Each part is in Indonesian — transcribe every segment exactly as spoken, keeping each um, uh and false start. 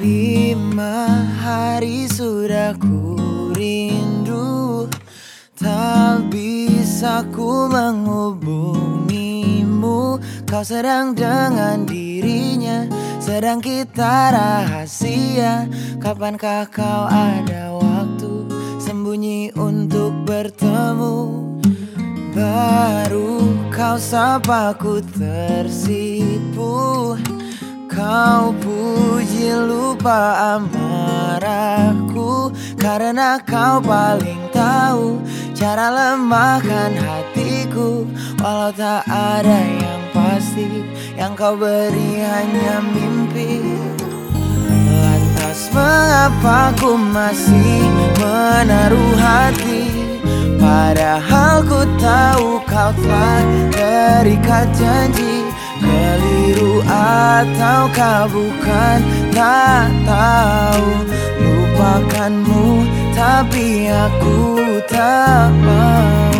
Lima hari sudah ku rindu, tak bisa ku menghubungimu. Kau sedang dengan dirinya, sedang kita rahasia. Kapankah kau ada waktu sembunyi untuk bertemu? Baru kau sapa ku tersipu. Kau puji lupa amarahku, karena kau paling tahu cara lemahkan hatiku. Walau tak ada yang pasti, yang kau beri hanya mimpi. Lantas mengapa ku masih menaruh hati, padahal ku tahu kau telah terikat janji. Keliru ataukah bukan, tak tahu. Lupakanmu tapi aku tak mau.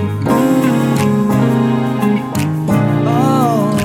Oh,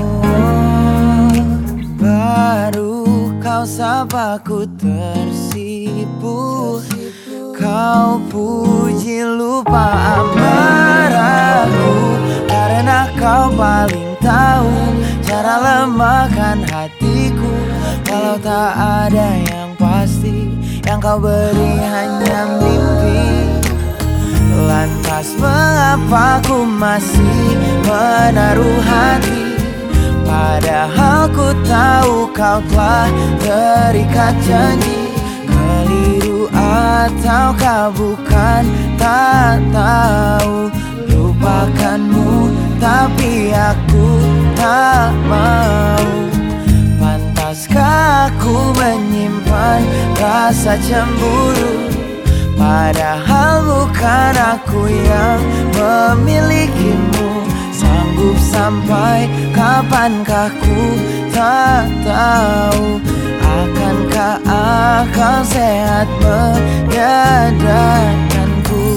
baru kau sapa ku tersipu. Kau puji lupa amarahku, karena kau paling tahu cara lemahkan hatiku. Walau tak ada yang pasti, yang kau beri hanya mimpi. Lantas mengapa ku masih menaruh hati, padahal ku tahu kau telah terikat janji. Keliru ataukah bukan, tak tahu. Lupakanmu tapi aku tak mau. Pantaskah aku menyimpan rasa cemburu, padahal bukan aku yang memilikimu. Sanggup sampai kapankah ku tak tahu. Akankah akal sehat menyadarkanku?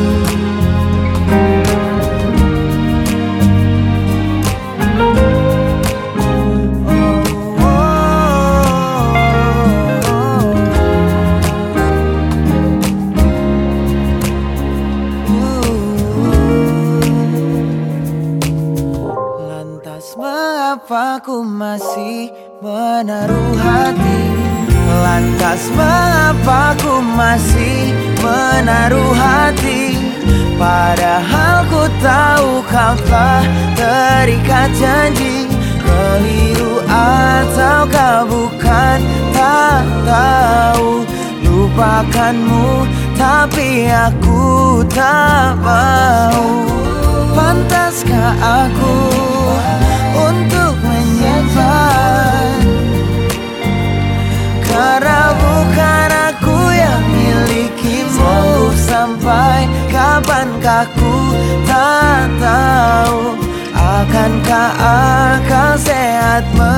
Mengapa ku masih menaruh hati? Lantas mengapa ku masih menaruh hati, padahal ku tahu kau telah terikat janji. Keliru ataukah bukan, tak tahu. Lupakanmu tapi aku tak mau. Pantaskah aku untuk menyimpan, karena bukan aku yang milikimu. Sanggup sampai kapankah ku tak tahu. Akankah akal sehat